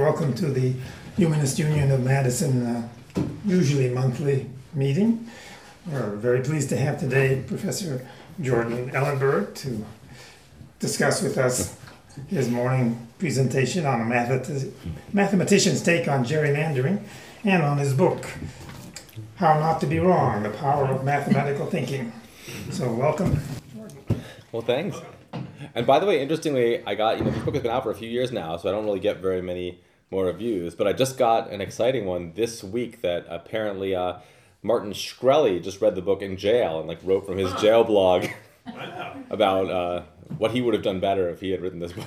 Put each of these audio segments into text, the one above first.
welcome to the Humanist Union of Madison, usually monthly meeting. We're very pleased to have today Professor Jordan Ellenberg to discuss with us his morning presentation on a mathematician's take on gerrymandering and on his book, How Not to Be Wrong, The Power of Mathematical Thinking. So welcome. Well, thanks. And by the way, interestingly, I got, this book has been out for a few years now, so I don't really get very many more reviews, but I just got an exciting one this week that apparently Martin Shkreli just read the book in jail and wrote from his jail blog about what he would have done better if he had written this book.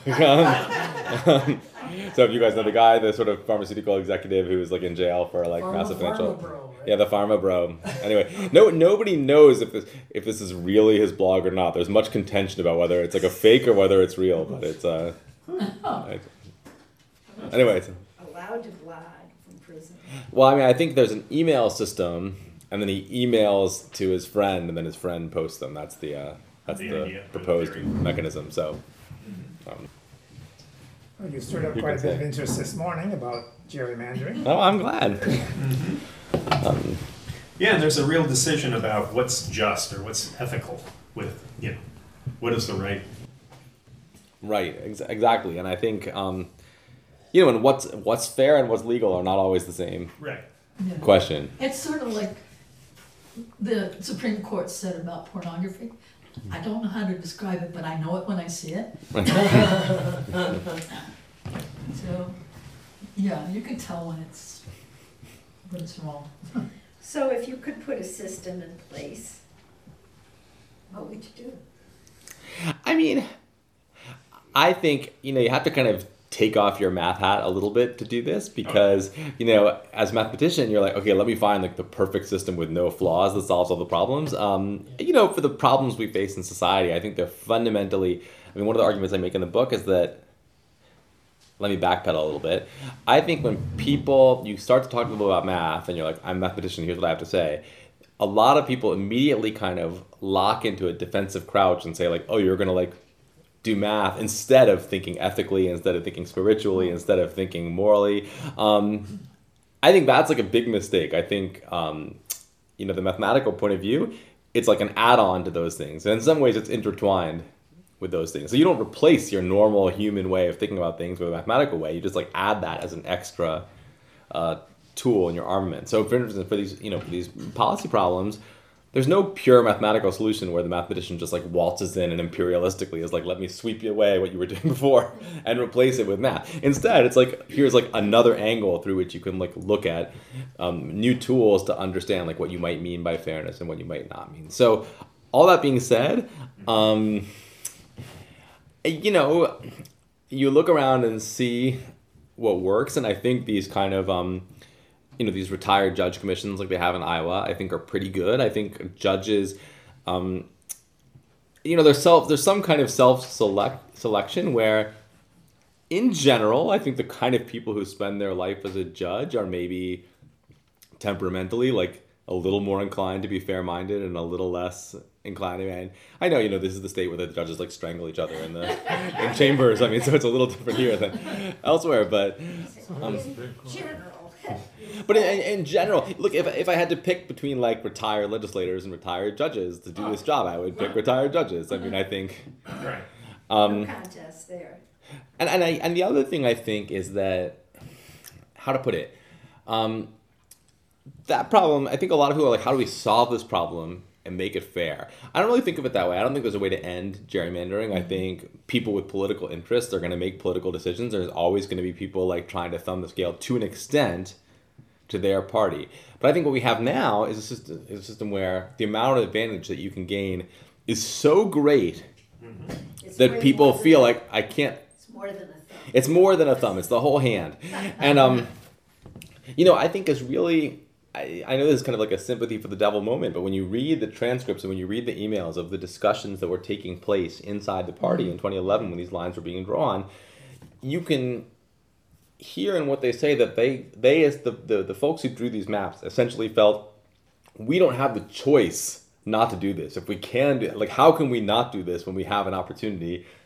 So if you guys know the guy, the sort of pharmaceutical executive who was in jail for massive financial... Bro, right? Yeah, the pharma bro. Anyway, nobody knows if this is really his blog or not. There's much contention about whether it's a fake or whether it's real, but it's anyway. Allowed to blog from prison. Well, I think there's an email system, and then he emails to his friend, and then his friend posts them. That's the proposed mechanism. So. Well, you stirred up quite a bit of interest this morning about gerrymandering. Oh, I'm glad. Yeah, and there's a real decision about what's just or what's ethical with, what is the right. Right, exactly. And I think, and what's fair and what's legal are not always the same question. It's sort of like the Supreme Court said about pornography. I don't know how to describe it, but I know it when I see it. So, yeah, you can tell when it's wrong. So if you could put a system in place, what would you do? I think, you have to kind of take off your math hat a little bit to do this because, as a mathematician, you're okay, let me find the perfect system with no flaws that solves all the problems. For the problems we face in society, I think they're fundamentally, one of the arguments I make in the book is that, let me backpedal a little bit. I think when you start to talk to people about math and you're I'm a mathematician, here's what I have to say. A lot of people immediately kind of lock into a defensive crouch and say oh, you're going to do math instead of thinking ethically, instead of thinking spiritually, instead of thinking morally. I think that's a big mistake. I think, the mathematical point of view, it's an add-on to those things. And in some ways it's intertwined with those things. So you don't replace your normal human way of thinking about things with a mathematical way. You just add that as an extra tool in your armament. So for instance, for these policy problems, there's no pure mathematical solution where the mathematician just waltzes in and imperialistically is let me sweep you away what you were doing before and replace it with math. Instead, it's here's another angle through which you can look at new tools to understand what you might mean by fairness and what you might not mean. So all that being said, you look around and see what works, and I think these kind of these retired judge commissions like they have in Iowa, I think are pretty good. I think judges, there's some kind of selection where, in general, I think the kind of people who spend their life as a judge are maybe temperamentally a little more inclined to be fair-minded and a little less inclined to. I know, this is the state where the judges strangle each other in chambers. So it's a little different here than elsewhere, but. But in general, look, if I had to pick between retired legislators and retired judges to do this job, I would pick retired judges. I think. Right. No contest there. And the other thing I think is that, how to put it, that problem. I think a lot of people are how do we solve this problem and make it fair? I don't really think of it that way. I don't think there's a way to end gerrymandering. I think people with political interests are going to make political decisions. There's always going to be people trying to thumb the scale to an extent to their party. But I think what we have now is a system where the amount of advantage that you can gain is so great that people feel I can't. It's more than a thumb. It's more than a thumb. It's the whole hand. And I think it's really. I know this is kind of a sympathy for the devil moment, but when you read the transcripts and when you read the emails of the discussions that were taking place inside the party in 2011 when these lines were being drawn, you can hear in what they say that they as the folks who drew these maps essentially felt we don't have the choice not to do this. If we can do how can we not do this when we have an opportunity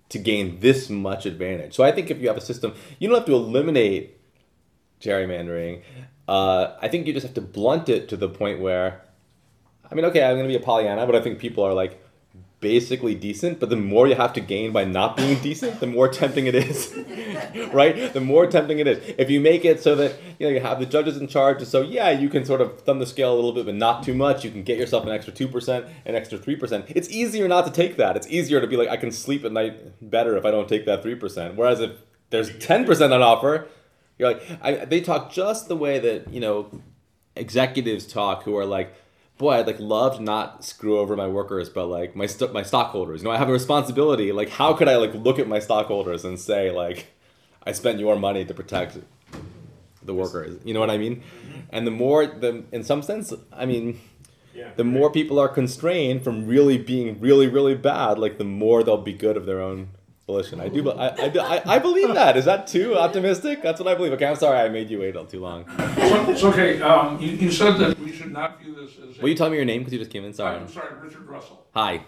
to gain this much advantage. So I think if you have a system, you don't have to eliminate gerrymandering. I think you just have to blunt it to the point where, I mean, okay, I'm going to be a Pollyanna, but I think people are like basically decent, but the more you have to gain by not being decent, the more tempting it is, right? The more tempting it is. If you make it so that, you know, you have the judges in charge, so yeah, you can sort of thumb the scale a little bit, but not too much. You can get yourself an extra 2%, an extra 3%. It's easier not to take that. It's easier to be like, I can sleep at night better if I don't take that 3%. Whereas if there's 10% on offer, you're like, they talk just the way that, you know, executives talk who are like, boy, I'd like love to not screw over my workers, but like my stockholders, you know, I have a responsibility. Like, how could I like look at my stockholders and say like, I spent your money to protect the workers? You know what I mean? And the more, in some sense, I mean, the more people are constrained from really being really, really bad, like the more they'll be good of their own volition. I believe that. Is that too optimistic? That's what I believe. Okay, I'm sorry I made you wait too long. It's okay. You said that we should not view this as Will you tell me your name because you just came in? Sorry. I'm sorry, Richard Russell. Hi.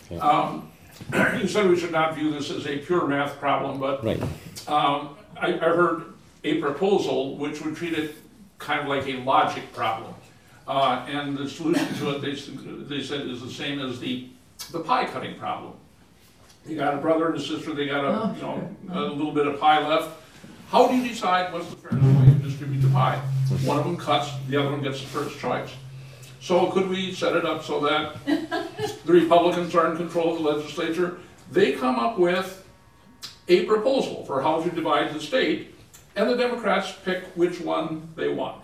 You said we should not view this as a pure math problem, but Right. I heard a proposal which would treat it kind of like a logic problem. And the solution to it, they said, is the same as the pie cutting problem. You got a brother and a sister, they got a little bit of pie left. How do you decide what's the fairest way to distribute the pie? One of them cuts, the other one gets the first choice. So could we set it up so that the Republicans are in control of the legislature? They come up with a proposal for how to divide the state, and the Democrats pick which one they want.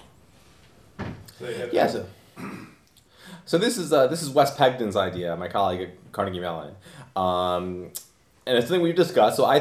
Yeah. So this is Wes Pegden's idea, my colleague at Carnegie Mellon, and it's something we've discussed. So I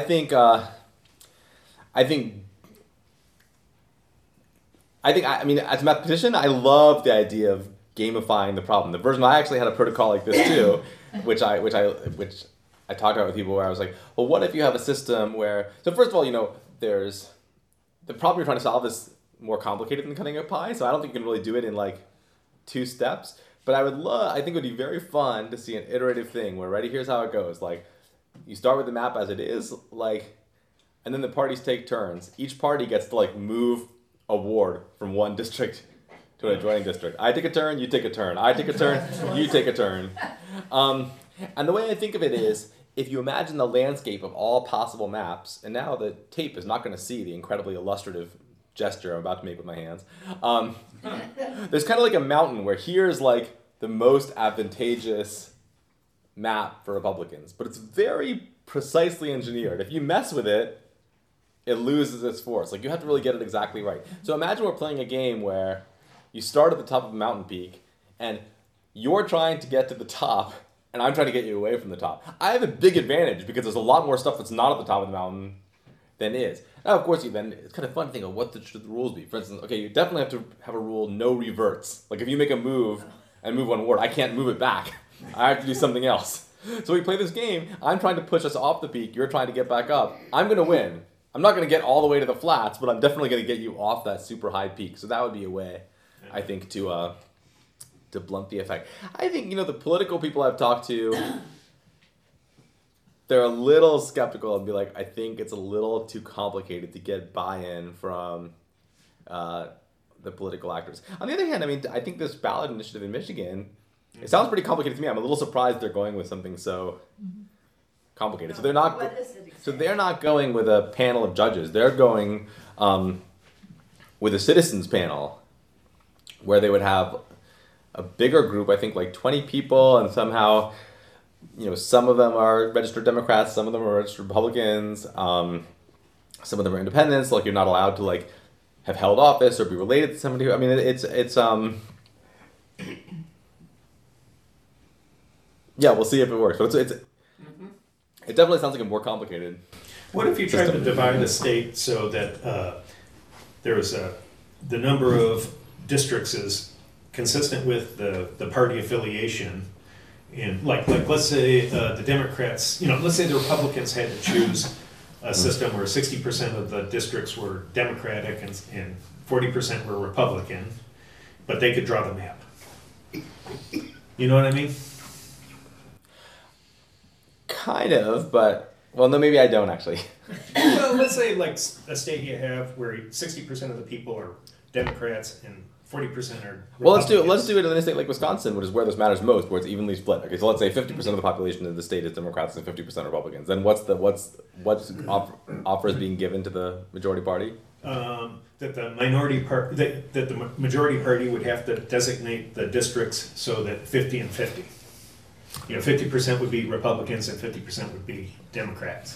mean, as a mathematician, I love the idea of gamifying the problem. The version I actually had a protocol like this too, which I talked about with people where I was like, well, what if you have a system where, so first of all, you know, there's the problem you're trying to solve is more complicated than cutting a pie, so I don't think you can really do it in like 2 steps. But I think it would be very fun to see an iterative thing where, ready, here's how it goes. Like, you start with the map as it is, like, and then the parties take turns. Each party gets to like move a ward from one district to an adjoining district. I take a turn, you take a turn. I take a turn, you take a turn. And the way I think of it is, if you imagine the landscape of all possible maps, and now the tape is not going to see the incredibly illustrative gesture I'm about to make with my hands. There's kind of like a mountain where here's like the most advantageous map for Republicans, but it's very precisely engineered. If you mess with it, it loses its force. Like, you have to really get it exactly right. So imagine we're playing a game where you start at the top of a mountain peak, and you're trying to get to the top, and I'm trying to get you away from the top. I have a big advantage because there's a lot more stuff that's not at the top of the mountain than is. Now, of course, it's kind of fun to think of what should the rules be. For instance, okay, you definitely have to have a rule, no reverts. Like, if you make a move and move one ward, I can't move it back. I have to do something else. So we play this game. I'm trying to push us off the peak. You're trying to get back up. I'm going to win. I'm not going to get all the way to the flats, but I'm definitely going to get you off that super high peak. So that would be a way, I think, to blunt the effect. I think, you know, the political people I've talked to, they're a little skeptical and be like, I think it's a little too complicated to get buy-in from the political actors. On the other hand, I mean, I think this ballot initiative in Michigan, it sounds pretty complicated to me. I'm a little surprised they're going with something so complicated. So they're not. What is it exactly? So they're not going with a panel of judges. They're going with a citizens panel, where they would have a bigger group. I think like 20 people, and somehow, you know, some of them are registered Democrats, some of them are registered Republicans, some of them are independents. Like, you're not allowed to like have held office or be related to somebody. I mean, yeah, we'll see if it works. But it definitely sounds like a more complicated. What if you tried to divide the state so that there's the number of districts is consistent with the party affiliation? And like let's say the Democrats, you know, let's say the Republicans had to choose a system where 60% of the districts were Democratic and 40% were Republican, but they could draw the map. You know what I mean? Kind of, but Well, no, maybe I don't actually. Well, let's say like a state you have where 60% of the people are Democrats and 40% are Republicans. Well, let's do it in a state like Wisconsin, which is where this matters most, where it's evenly split. Okay, so let's say 50% of the population of the state is Democrats and 50% Republicans. Then what's offers being given to the majority party? That the that the majority party would have to designate the districts so that 50 and 50. 50% would be Republicans and 50% would be Democrats.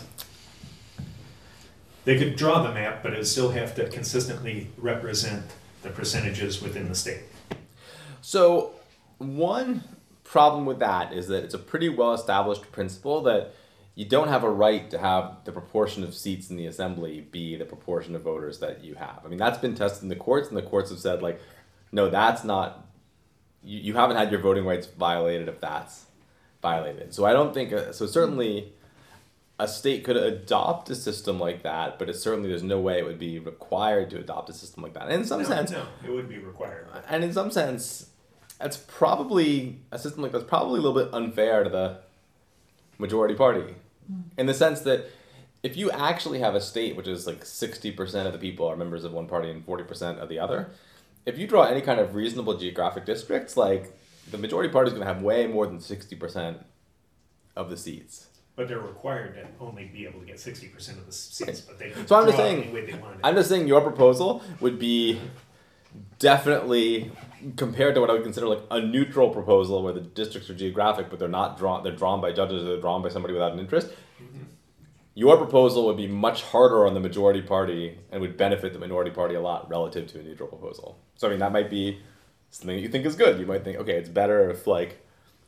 They could draw the map, but it would still have to consistently represent the percentages within the state. So one problem with that is that it's a pretty well-established principle that you don't have a right to have the proportion of seats in the assembly be the proportion of voters that you have. I mean, that's been tested in the courts, and the courts have said, like, no, that's not, you haven't had your voting rights violated if that's violated. So I don't think, so certainly a state could adopt a system like that, but there's no way it would be required to adopt a system like that. And in some sense, no, it would be required. And in some sense, that's probably, a system like that's probably a little bit unfair to the majority party. In the sense that if you actually have a state which is like 60% of the people are members of one party and 40% of the other, if you draw any kind of reasonable geographic districts, like the majority party is going to have way more than 60% of the seats. But they're required to only be able to get 60% of the seats, but they can So I'm just draw saying, any way they wanted. I'm just saying your proposal would be definitely, compared to what I would consider like a neutral proposal where the districts are geographic but they're drawn by judges or they're drawn by somebody without an interest. Your proposal would be much harder on the majority party and would benefit the minority party a lot relative to a neutral proposal. So I mean, that might be something that you think is good. You might think, okay, it's better if like,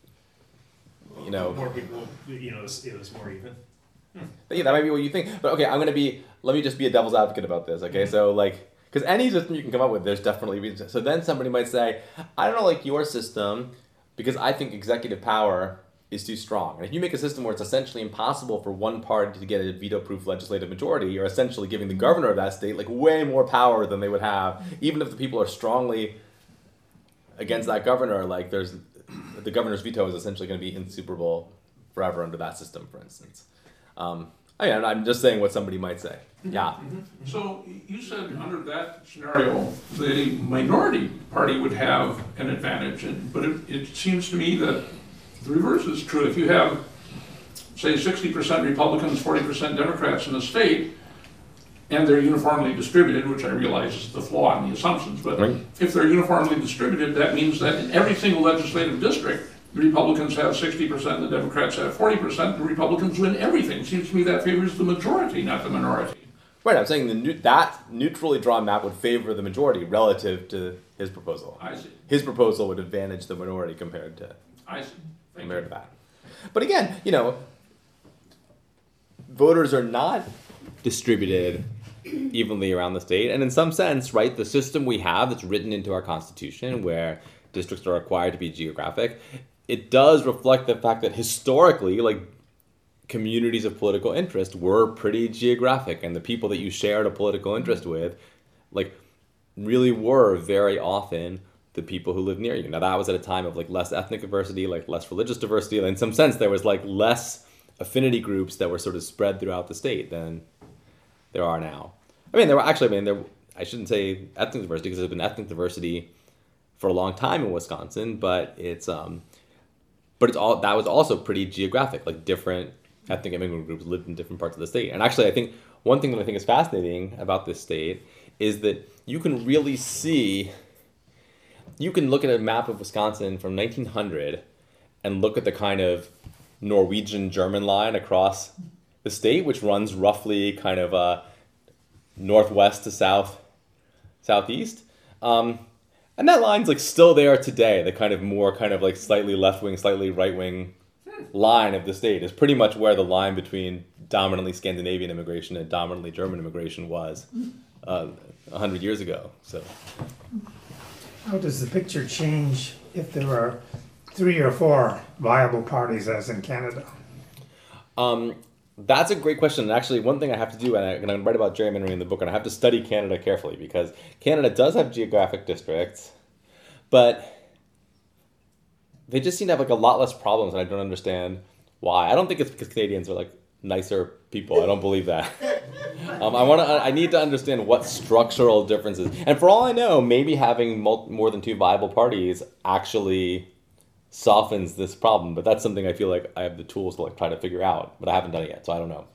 more people, it was more even. Yeah, that might be what you think. But okay, let me just be a devil's advocate about this, okay? So like, because any system you can come up with, there's definitely reasons. So then somebody might say, I don't like your system because I think executive power is too strong. And if you make a system where it's essentially impossible for one party to get a veto-proof legislative majority, you're essentially giving the governor of that state like way more power than they would have, even if the people are strongly against that governor. Like the governor's veto is essentially going to be insuperable forever under that system, for instance. I'm just saying what somebody might say. Yeah. So you said under that scenario, the minority party would have an advantage, but it seems to me that the reverse is true. If you have, say, 60% Republicans, 40% Democrats in a state, and they're uniformly distributed, which I realize is the flaw in the assumptions, but right. If they're uniformly distributed, that means that in every single legislative district, the Republicans have 60%, the Democrats have 40%, the Republicans win everything. Seems to me that favors the majority, not the minority. Right, I'm saying that neutrally drawn map would favor the majority relative to his proposal. I see. His proposal would advantage the minority compared to that. But again, voters are not distributed evenly around the state, and in some sense, right, the system we have that's written into our Constitution where districts are required to be geographic, it does reflect the fact that historically, like, communities of political interest were pretty geographic, and the people that you shared a political interest with, like, really were very often the people who lived near you. Now, that was at a time of, like, less ethnic diversity, like, less religious diversity. In some sense, there was, like, less affinity groups that were sort of spread throughout the state than there are now. I shouldn't say ethnic diversity, because there's been ethnic diversity for a long time in Wisconsin, but that was also pretty geographic. Like, different ethnic immigrant groups lived in different parts of the state. And actually, I think one thing that I think is fascinating about this state is that you can really see, you can look at a map of Wisconsin from 1900 and look at the kind of Norwegian-German line across the state, which runs roughly kind of northwest to southeast. And that line's like still there today. The kind of more kind of like slightly left-wing, slightly right-wing line of the state is pretty much where the line between dominantly Scandinavian immigration and dominantly German immigration was 100 years ago. So, how does the picture change if there are 3 or 4 viable parties as in Canada? That's a great question. And actually, one thing I have to do, and I write about gerrymandering in the book, and I have to study Canada carefully, because Canada does have geographic districts, but they just seem to have like a lot less problems, and I don't understand why. I don't think it's because Canadians are like nicer people. I don't believe that. I need to understand what structural differences. And for all I know, maybe having more than two viable parties actually softens this problem. But that's something I feel like I have the tools to like try to figure out. But I haven't done it yet, so I don't know.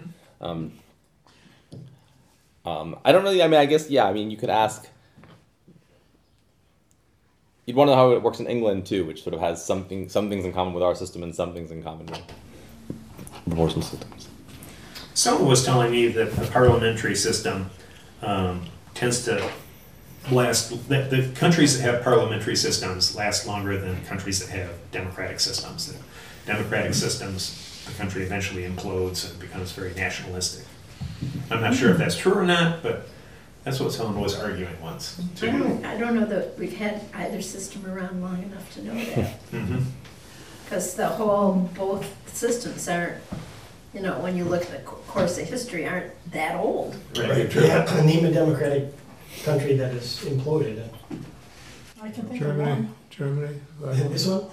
I don't really. I mean, I guess yeah. I mean, you could ask. You'd want to know how it works in England too, which sort of has some things in common with our system and some things in common with proportional systems. Someone was telling me that the parliamentary system tends to last. The countries that have parliamentary systems last longer than countries that have democratic systems. The democratic systems, the country eventually implodes and becomes very nationalistic. I'm not sure if that's true or not, but that's what someone was arguing once. I don't know that we've had either system around long enough to know that. Because both systems aren't, when you look at the course of history, aren't that old. Right. Yeah, name a democratic country that has imploded. I can think of one. Germany. This one?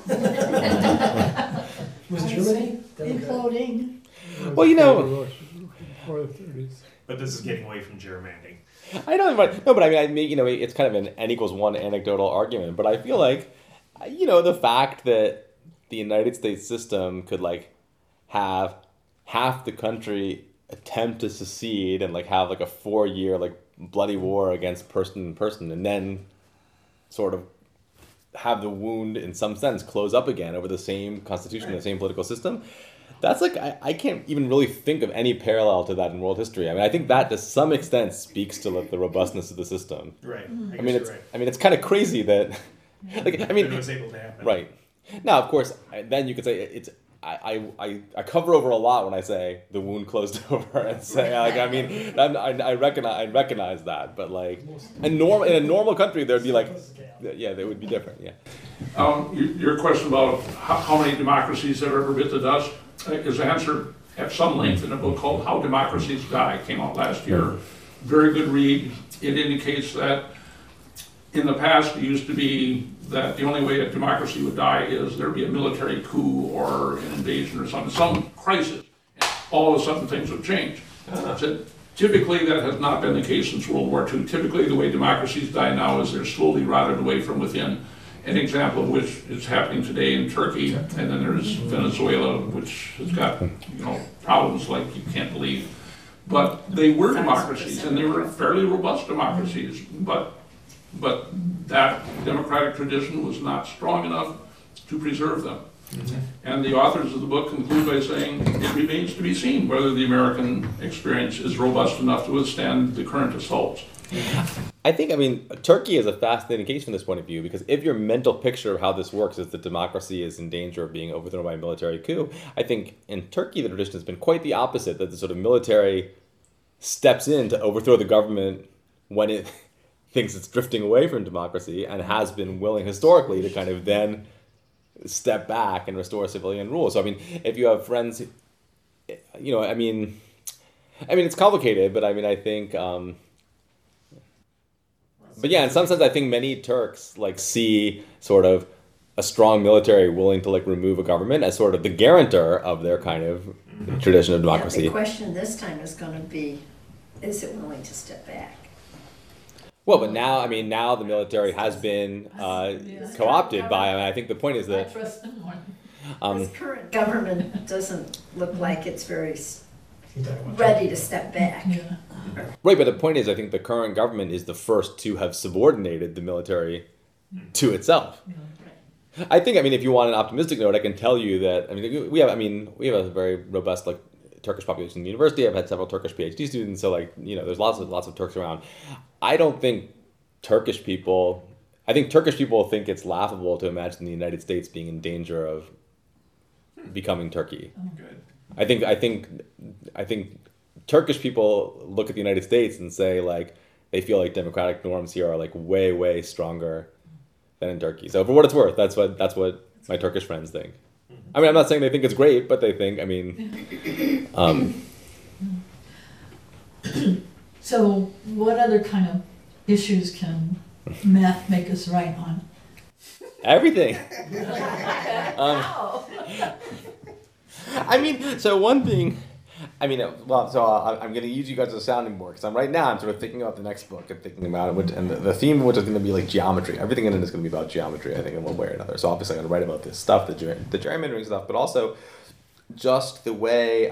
Was Germany? Imploding. Well, Before the 30s. But this is getting away from gerrymandering. I don't, but no, but I mean, it's kind of an n=1 anecdotal argument. But I feel like, the fact that the United States system could like have half the country attempt to secede and like have like a 4-year like bloody war against person, and then sort of have the wound in some sense close up again over the same constitution, right. The same political system. That's like, I can't even really think of any parallel to that in world history. I mean, I think that to some extent speaks to like the robustness of the system. Right. It's kind of crazy that, it was able to happen. Right. Now, of course, then you could say I cover over a lot when I say the wound closed over and say I recognize that, but like in a normal country there'd be like they would be different. Yeah. Your question about how many democracies have ever bit the dust is answered at some length in a book called How Democracies Die. Came out last year. Very good read. It indicates that in the past it used to be that the only way a democracy would die is there'd be a military coup or an invasion or some crisis. All of a sudden things would change. So typically that has not been the case since World War II. Typically the way democracies die now is they're slowly rotted away from within. An example of which is happening today in Turkey, and then there's Venezuela, which has got problems like you can't believe. But they were democracies, and they were fairly robust democracies. But that democratic tradition was not strong enough to preserve them. Mm-hmm. And the authors of the book conclude by saying it remains to be seen whether the American experience is robust enough to withstand the current assaults. I think, Turkey is a fascinating case from this point of view, because if your mental picture of how this works is that democracy is in danger of being overthrown by a military coup, I think in Turkey the tradition has been quite the opposite, that the sort of military steps in to overthrow the government when it thinks it's drifting away from democracy, and has been willing historically to kind of then step back and restore civilian rule. So, if you have friends, it's complicated, but I think... But yeah, in some sense, I think many Turks see sort of a strong military willing to remove a government as sort of the guarantor of their kind of tradition of democracy. Yeah, the question this time is going to be, is it willing to step back? Well, but now, now the military has been co-opted by. I think the point is that this current government doesn't look like it's very ready to step back. Yeah. Right, but the point is, I think the current government is the first to have subordinated the military to itself. Yeah. I think, if you want an optimistic note, I can tell you that, we have a very robust, Turkish population in the university. I've had several Turkish PhD students, so, there's lots of Turks around. I think Turkish people think it's laughable to imagine the United States being in danger of becoming Turkey. Oh. Good. I think Turkish people look at the United States and say they feel like democratic norms here are way, way stronger than in Turkey. So for what it's worth, that's what my Turkish friends think. I'm not saying they think it's great, but they think, So what other kind of issues can math make us right on? Everything. So one thing, I mean, well, so I'm going to use you guys as a sounding board because I'm sort of thinking about the next book and thinking about it, and the theme of which is going to be like geometry. Everything in it is going to be about geometry, I think, in one way or another. So obviously, I'm going to write about this stuff, the gerrymandering stuff, but also just the way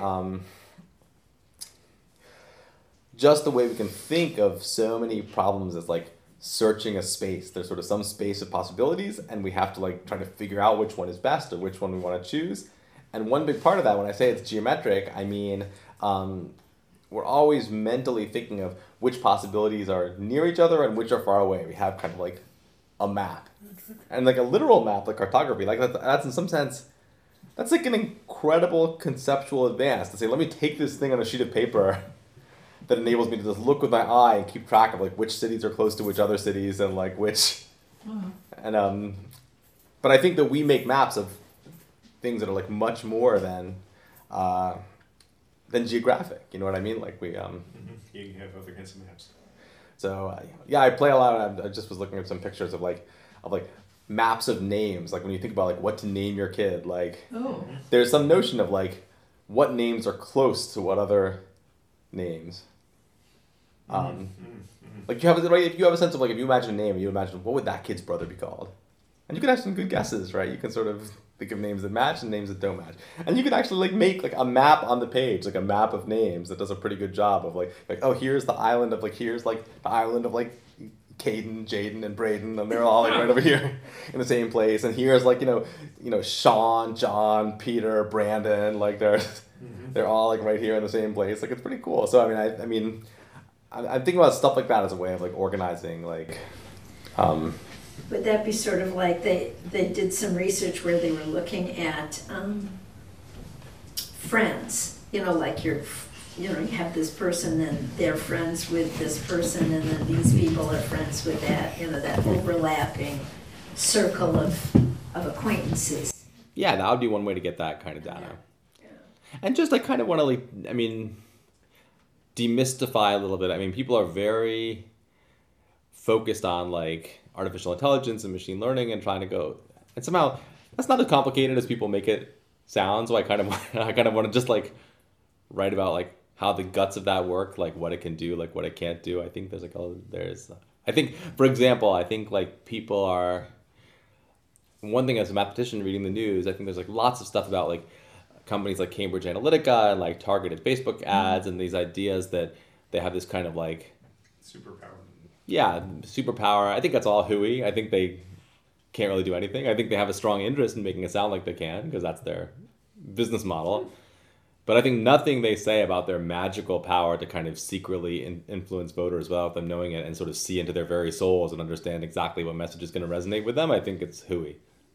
we can think of so many problems as like searching a space. There's sort of some space of possibilities, and we have to like try to figure out which one is best or which one we want to choose. And one big part of that, when I say it's geometric, I mean we're always mentally thinking of which possibilities are near each other and which are far away. We have kind of like a map. And like a literal map, like cartography, like that's in some sense, that's like an incredible conceptual advance to say, let me take this thing on a sheet of paper that enables me to just look with my eye and keep track of like which cities are close to which other cities and like which... And but I think that we make maps of things that are like much more than geographic. You know what I mean? Like we You have other kinds of maps. So yeah, I play a lot. And I just was looking at some pictures of like maps of names. Like when you think about like what to name your kid, like there's some notion of like what names are close to what other names. Like you have right, if you have a sense of like if you imagine a name, you imagine what would that kid's brother be called, and you can have some good guesses, right? You can sort of think of names that match and names that don't match, and you can actually like make like a map on the page, like a map of names that does a pretty good job of like oh here's the island of like Caden, Jaden, and Braden, and they're all like right over here in the same place, and here's like you know Sean, John, Peter, Brandon, like they're all like right here in the same place. Like it's pretty cool. So I mean I'm thinking about stuff like that as a way of like organizing like. Would that be sort of like they did some research where they were looking at friends, like you have this person and they're friends with this person and then these people are friends with that, that overlapping circle of acquaintances. Yeah, that would be one way to get that kind of data. Yeah. And just I kind of want to demystify a little bit. I mean, people are very focused on like artificial intelligence and machine learning and trying to go, and somehow that's not as complicated as people make it sound. So I kind of want to just like write about like how the guts of that work, like what it can do, like what it can't do. I think I think for example, I think like people are, one thing as a mathematician reading the news, I think there's like lots of stuff about like companies like Cambridge Analytica and like targeted Facebook ads and these ideas that they have this kind of like superpower. Yeah, superpower. I think that's all hooey. I think they can't really do anything. I think they have a strong interest in making it sound like they can because that's their business model. But I think nothing they say about their magical power to kind of secretly influence voters without them knowing it and sort of see into their very souls and understand exactly what message is going to resonate with them, I think it's hooey.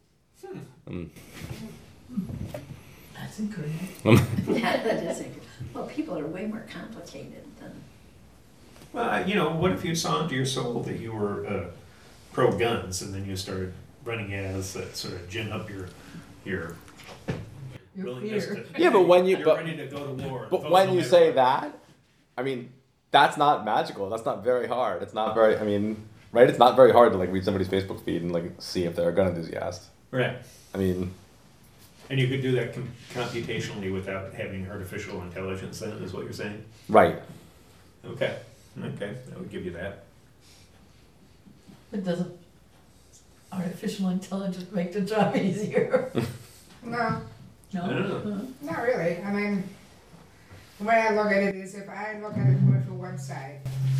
That's encouraging. Yeah, that is encouraging. Well, people are way more complicated than... Well, what if you saw into your soul that you were pro-guns and then you started running ads that sort of gin up your willingness fear. Yeah, but when you're ready to go to war. But when you say that, I mean, that's not magical. That's not very hard. It's not very, right? It's not very hard to like read somebody's Facebook feed and like see if they're a gun enthusiast. Right. I mean... And you could do that computationally without having artificial intelligence then, is what you're saying? Right. Okay, I would give you that. But doesn't artificial intelligence make the job easier? No, No? I don't know. not really. I mean, the way I look at it is if I look at a commercial website,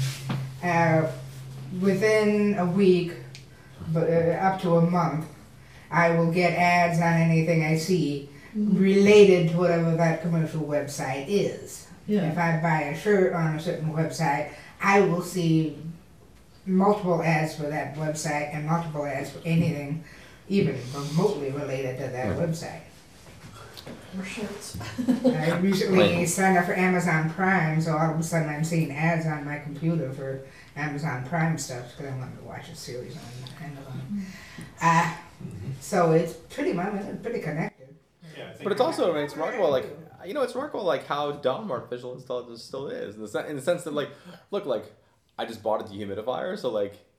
within a week, up to a month, I will get ads on anything I see related to whatever that commercial website is. Yeah. If I buy a shirt on a certain website, I will see multiple ads for that website and multiple ads for anything even remotely related to that website. Or shirts. I recently Right. signed up for Amazon Prime, so all of a sudden I'm seeing ads on my computer for Amazon Prime stuff because I wanted to watch a series on Amazon. So it's pretty connected. Yeah, I think But it's also, it's remarkable, like, it's remarkable, like, how dumb artificial intelligence still is. In the sense that, like, look, like, I just bought a dehumidifier, so, like,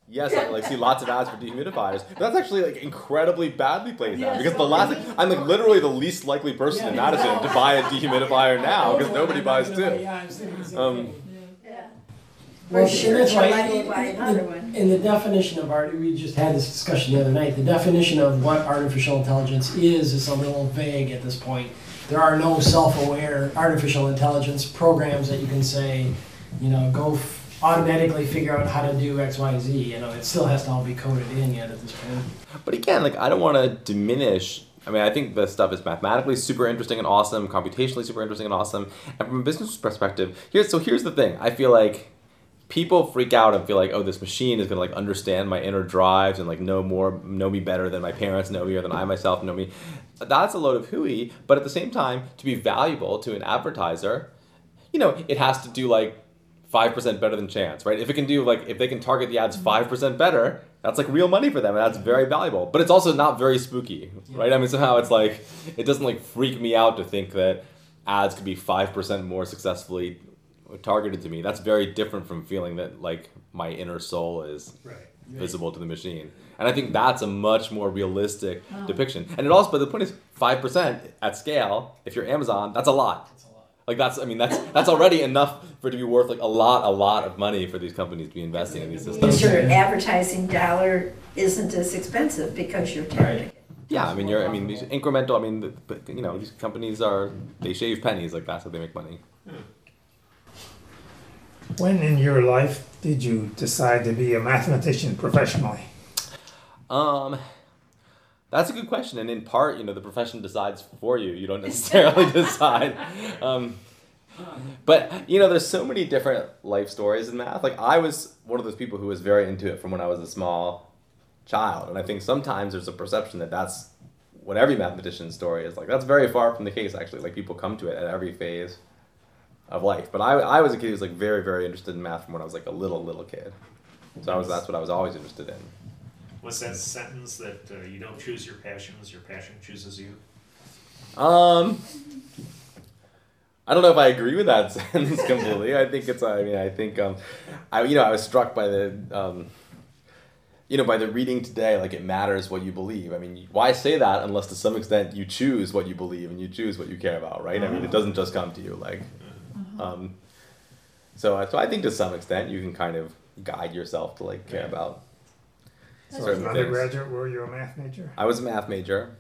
yes, I like see lots of ads for dehumidifiers. But that's actually like incredibly badly placed Yes, ad because the well, last I'm like literally the least likely person in Madison to buy a dehumidifier now because nobody buys two. Yeah, I was thinking the same Um, thing. Yeah. Well, For sure, that's you're why likely to buy another one. in the definition of art, we just had this discussion the other night. The definition of what artificial intelligence is a little vague at this point. There are no self-aware artificial intelligence programs that you can say, go automatically figure out how to do X, Y, Z. It still has to all be coded in yet at this point. But again, like I don't want to diminish. I mean, I think the stuff is mathematically super interesting and awesome, computationally super interesting and awesome, and from a business perspective, here's the thing. I feel like people freak out and feel like, oh, this machine is gonna like understand my inner drives and like know me better than my parents know me or than I myself know me. That's a load of hooey. But at the same time, to be valuable to an advertiser, it has to do like 5% better than chance, right? If it can do like, if they can target the ads 5% better, that's like real money for them, and that's very valuable. But it's also not very spooky, right? I mean, somehow it's like, it doesn't like freak me out to think that ads could be 5% more successfully targeted to me. That's very different from feeling that like my inner soul is visible to the machine. And I think that's a much more realistic depiction. And it also, but the point is 5% at scale, if you're Amazon, that's a lot. Like that's already enough for it to be worth like a lot of money for these companies to be investing in these systems. Your advertising dollar isn't as expensive because you're targeting it. Yeah, I mean these incremental. I mean, these companies they shave pennies. Like that's how they make money. When in your life did you decide to be a mathematician professionally? That's a good question, and in part, the profession decides for you. You don't necessarily decide. But there's so many different life stories in math. Like I was one of those people who was very into it from when I was a small child, and I think sometimes there's a perception that that's what every mathematician's story is like. That's very far from the case, actually. Like people come to it at every phase of life. But I was a kid who was like very, very interested in math from when I was like a little kid. So that's what I was always interested in. What's that sentence that you don't choose your passions, your passion chooses you? I don't know if I agree with that sentence completely. I think I was struck by the, by the reading today, like it matters what you believe. I mean, why say that unless to some extent you choose what you believe and you choose what you care about, right? I mean, it doesn't just come to you, like, so I think to some extent you can kind of guide yourself to like care about. So as an undergraduate, were you a math major? I was a math major.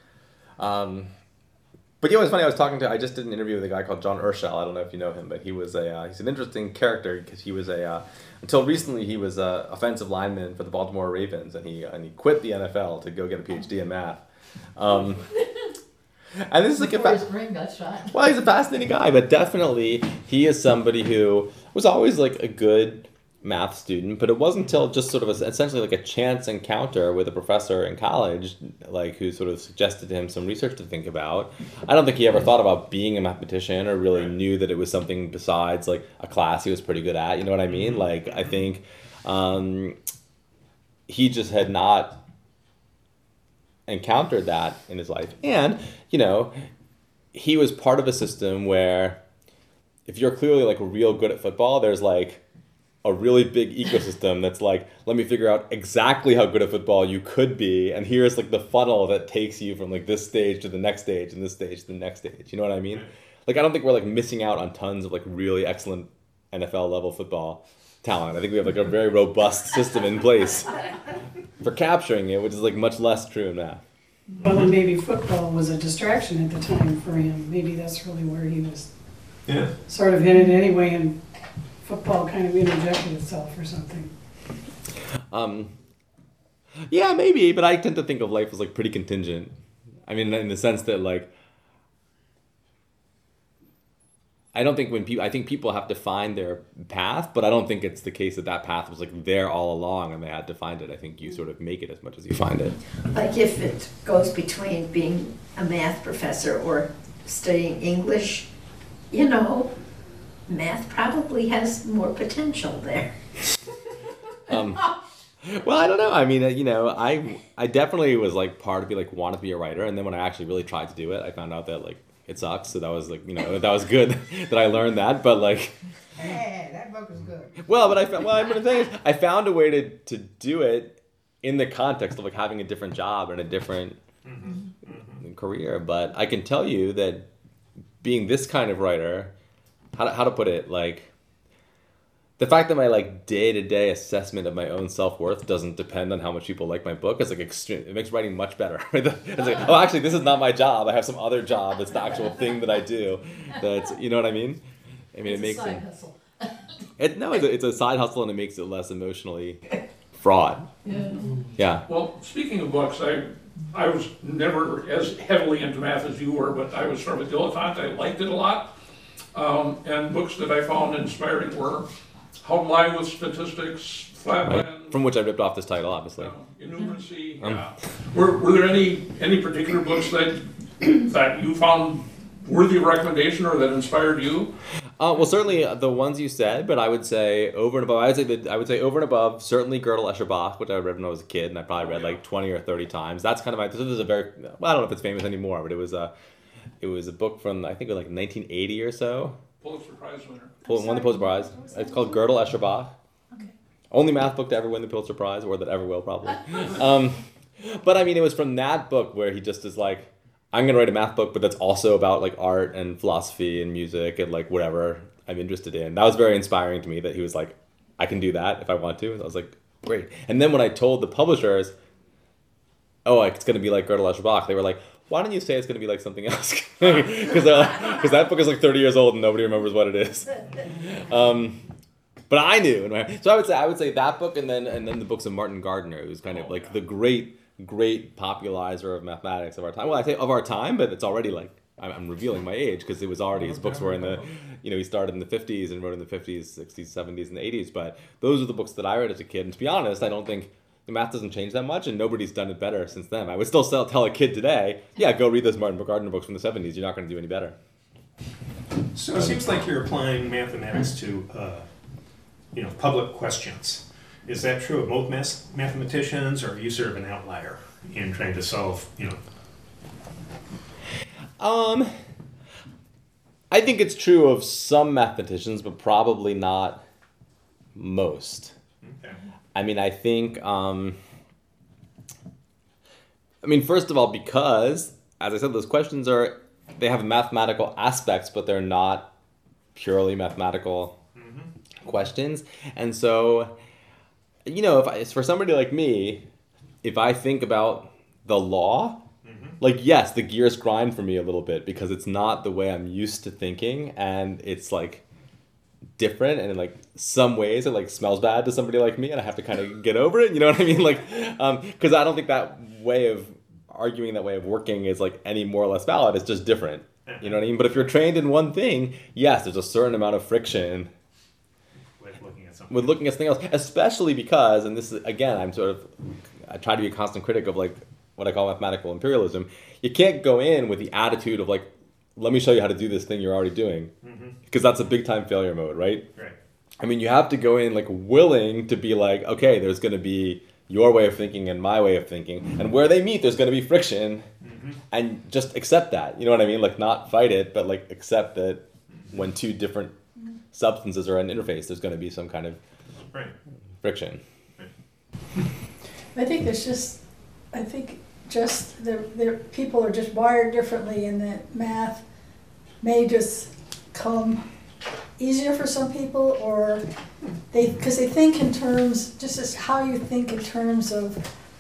But it was funny, I just did an interview with a guy called John Urschel. I don't know if you know him, but he's an interesting character because he was until recently he was a offensive lineman for the Baltimore Ravens, and he quit the NFL to go get a PhD in math. And this is like his ring got shot. Well, he's a fascinating guy, but definitely he is somebody who was always like a good math student, but it wasn't until just sort of essentially like a chance encounter with a professor in college, like who sort of suggested to him some research to think about. I don't think he ever thought about being a mathematician or really knew that it was something besides like a class he was pretty good at. You know what I mean? Like I think he just had not encountered that in his life, and he was part of a system where if you're clearly like real good at football, there's like a really big ecosystem that's like, let me figure out exactly how good at football you could be, and here's like the funnel that takes you from like this stage to the next stage and this stage to the next stage. You know what I mean? Like I don't think we're like missing out on tons of like really excellent NFL level football talent. I think we have like a very robust system in place for capturing it, which is like much less true in math. Well, and maybe football was a distraction at the time for him. Maybe that's really where he was sort of headed anyway, and football kind of interjected itself or something. Yeah, maybe, but I tend to think of life as like pretty contingent. I mean, in the sense that like, I think people have to find their path, but I don't think it's the case that path was like there all along and they had to find it. I think you sort of make it as much as you find it. Like if it goes between being a math professor or studying English, math probably has more potential there. Well, I don't know. I mean, I definitely was like wanted to be a writer, and then when I actually really tried to do it, I found out that like it sucks. So that was like, that was good that I learned that. But like, Hey, that book is good. well, but the thing is, I found a way to do it in the context of like having a different job and a different career. But I can tell you that being this kind of writer, how to put it, like, the fact that my like day-to-day assessment of my own self-worth doesn't depend on how much people like my book is like extreme. It makes writing much better. It's like, oh, actually, this is not my job. I have some other job. It's the actual thing that I do. That's, you know what I mean? I mean, It's it makes a side it. hustle. It's a side hustle, and it makes it less emotionally fraught. Yeah. Yeah. Well, speaking of books, I was never as heavily into math as you were, but I was sort of a dilettante. I liked it a lot. And books that I found inspiring were How to Lie with Statistics, Flatland. Right. From which I ripped off this title, obviously. Innumeracy. Yeah. Were there any particular books that you found worthy of recommendation or that inspired you? Well, certainly the ones you said, but I would say over and above. I would say over and above. Certainly Gödel Escher Bach, which I read when I was a kid, and I probably read like 20 or 30 times. That's kind of my. This is a very. Well, I don't know if it's famous anymore, but it was a book from I think like 1980 or so. Pulitzer Prize winner. Won the Pulitzer Prize. It's called Gödel Escher Bach. Okay. Only math book to ever win the Pulitzer Prize, or that ever will probably. But I mean, it was from that book where he just is like, I'm gonna write a math book, but that's also about like art and philosophy and music and like whatever I'm interested in. That was very inspiring to me that he was like, I can do that if I want to. And I was like, great. And then when I told the publishers, oh, like, it's gonna be like Gödel Escher Bach, they were like, why don't you say it's gonna be like something else? Because that book is like 30 years old and nobody remembers what it is. But I knew. So I would say that book and then the books of Martin Gardner, who's kind of like the great popularizer of mathematics of our time. Well, I say of our time, but it's already like, I'm revealing my age because it was already, his books were in the, he started in the 50s and wrote in the 50s, 60s, 70s, and the 80s. But those are the books that I read as a kid. And to be honest, I don't think the math doesn't change that much, and nobody's done it better since then. I would still tell a kid today, yeah, go read those Martin Gardner books from the 70s. You're not going to do any better. So it seems like you're applying mathematics to, public questions. Is that true of most mathematicians, or are you sort of an outlier in trying to solve, I think it's true of some mathematicians, but probably not most. Okay. I mean, I think, first of all, because, as I said, those questions they have mathematical aspects, but they're not purely mathematical questions. And so, for somebody like me, if I think about the law, like, yes, the gears grind for me a little bit because it's not the way I'm used to thinking, and it's like different, and in like some ways it like smells bad to somebody like me, and I have to kind of get over it. You know what I mean? Like, because I don't think that way of arguing, that way of working is like any more or less valid. It's just different. You know what I mean? But if you're trained in one thing, yes, there's a certain amount of friction with looking at something else, especially because, and this is again, I try to be a constant critic of like what I call mathematical imperialism. You can't go in with the attitude of like, let me show you how to do this thing you're already doing, because that's a big time failure mode, right? Right. I mean, you have to go in like willing to be like, okay, there's going to be your way of thinking and my way of thinking, and where they meet, there's going to be friction, and just accept that. You know what I mean? Like, not fight it, but like accept that when two different substances are in interface, there's going to be some kind of friction. I think people are just wired differently, and that math may just come easier for some people, or because they think in terms, just as how you think in terms of,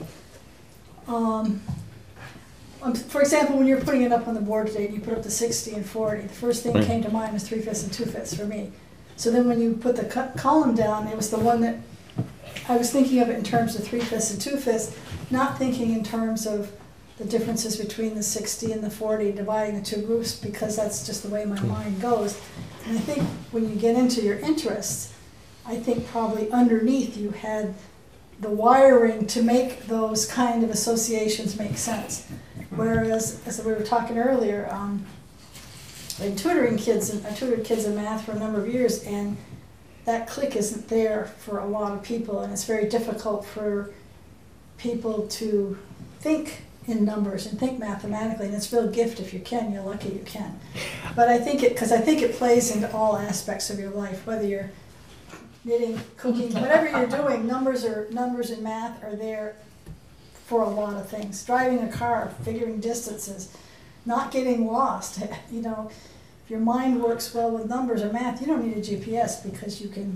for example, when you're putting it up on the board today, and you put up the 60 and 40, the first thing that came to mind was 3/5 and 2/5 for me. So then when you put the column down, it was the one that I was thinking of it in terms of 3/5 and 2/5, not thinking in terms of the differences between the 60 and the 40, dividing the two groups, because that's just the way my mind goes. And I think when you get into your interests, I think probably underneath you had the wiring to make those kind of associations make sense. Whereas, as we were talking earlier, in tutoring kids, and I tutored kids in math for a number of years, and that click isn't there for a lot of people, and it's very difficult for people to think in numbers and think mathematically, and it's a real gift if you can. You're lucky you can. But I think it plays into all aspects of your life, whether you're knitting, cooking, whatever you're doing. Numbers and math are there for a lot of things. Driving a car, figuring distances, not getting lost. You know, if your mind works well with numbers or math, you don't need a GPS because you can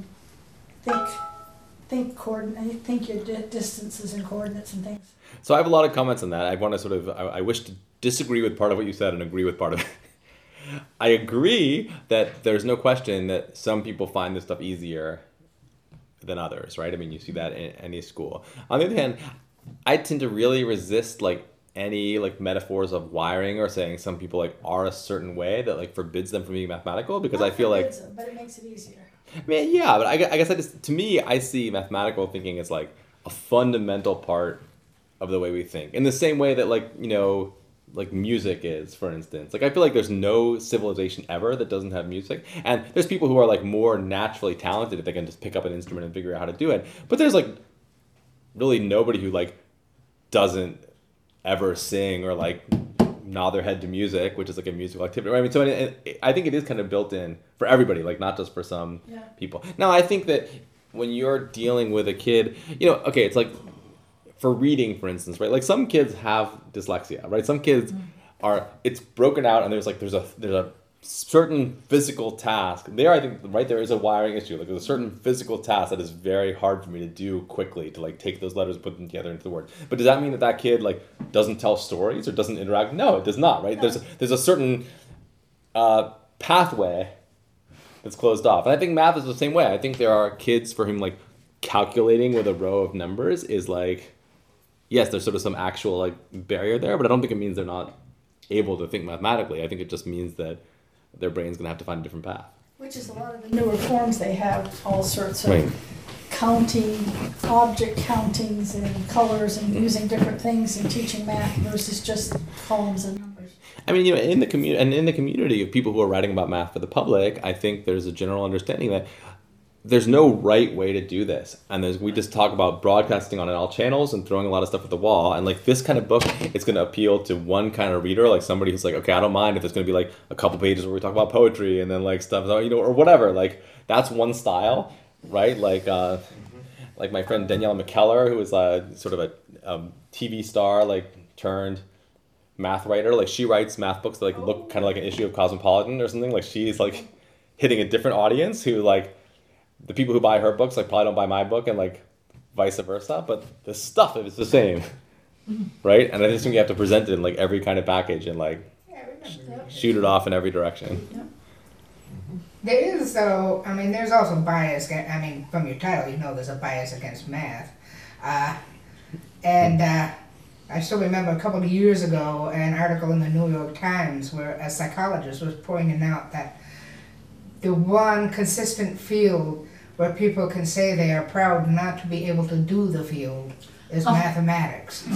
think your distances and coordinates and things. So I have a lot of comments on that. I want to I wish to disagree with part of what you said and agree with part of it. I agree that there's no question that some people find this stuff easier than others, right? I mean, you see that in any school. On the other hand, I tend to really resist like any like metaphors of wiring or saying some people like are a certain way that like forbids them from being mathematical, because I feel like, but it makes it easier. I mean, yeah, but I guess to me, I see mathematical thinking as like a fundamental part of the way we think. In the same way that like, you know, like music is, for instance. Like I feel like there's no civilization ever that doesn't have music. And there's people who are like more naturally talented if they can just pick up an instrument and figure out how to do it. But there's like really nobody who like doesn't ever sing or like nod their head to music, which is like a musical activity. I mean, so I think it is kind of built in for everybody, like not just for some people. Now, I think that when you're dealing with a kid, you know, okay, it's like for reading, for instance, right? Like some kids have dyslexia, right? Some kids are, it's broken out and there's a certain physical task. There, I think, right, there is a wiring issue. Like there's a certain physical task that is very hard for me to do quickly, to like take those letters and put them together into the word. But does that mean that that kid like doesn't tell stories or doesn't interact? No, it does not, right? No. There's a certain pathway that's closed off. And I think math is the same way. I think there are kids for whom like calculating with a row of numbers is like, yes, there's sort of some actual like barrier there, but I don't think it means they're not able to think mathematically. I think it just means that their brain's gonna have to find a different path. Which is a lot of the newer forms. They have all sorts of counting, object countings and colors and using different things and teaching math versus just columns and numbers. I mean, you know, in the community of people who are writing about math for the public, I think there's a general understanding that there's no right way to do this. And we just talk about broadcasting on all channels and throwing a lot of stuff at the wall. And like this kind of book, it's going to appeal to one kind of reader, like somebody who's like, okay, I don't mind if there's going to be like a couple pages where we talk about poetry and then like stuff, you know, or whatever. Like that's one style, right? Like my friend Danielle McKellar, who is sort of a TV star, like turned math writer. Like she writes math books that like look kind of like an issue of Cosmopolitan or something. Like she's like hitting a different audience who like, the people who buy her books like probably don't buy my book and like vice versa, but the stuff is the same, right? And I just think you have to present it in like every kind of package and like shoot it off in every direction. There is, though, I mean, there's also bias, I mean, from your title, you know there's a bias against math. And I still remember a couple of years ago an article in the New York Times where a psychologist was pointing out that the one consistent field where people can say they are proud not to be able to do the field is mathematics.